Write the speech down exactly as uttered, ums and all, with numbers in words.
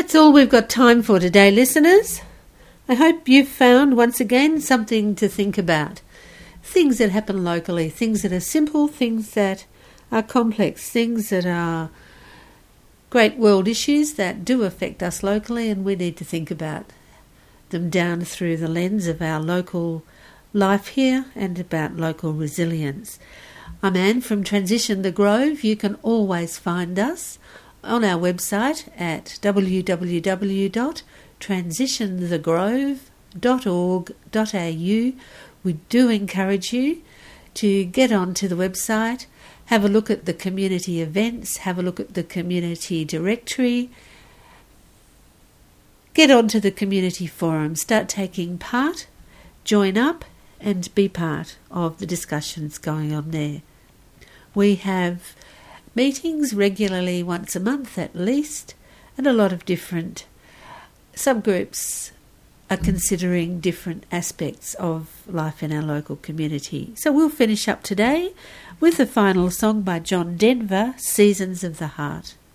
That's all we've got time for today, listeners. I hope you've found, once again, something to think about. Things that happen locally, things that are simple, things that are complex, things that are great world issues that do affect us locally, and we need to think about them down through the lens of our local life here and about local resilience. I'm Anne from Transition the Grove. You can always find us on our website at w w w dot transition the grove dot org dot a u. We do encourage you to get onto the website, have a look at the community events, have a look at the community directory, get onto the community forum, start taking part, join up and be part of the discussions going on there. We have meetings regularly once a month at least, and a lot of different subgroups are considering different aspects of life in our local community. So we'll finish up today with the final song by John Denver, Seasons of the Heart.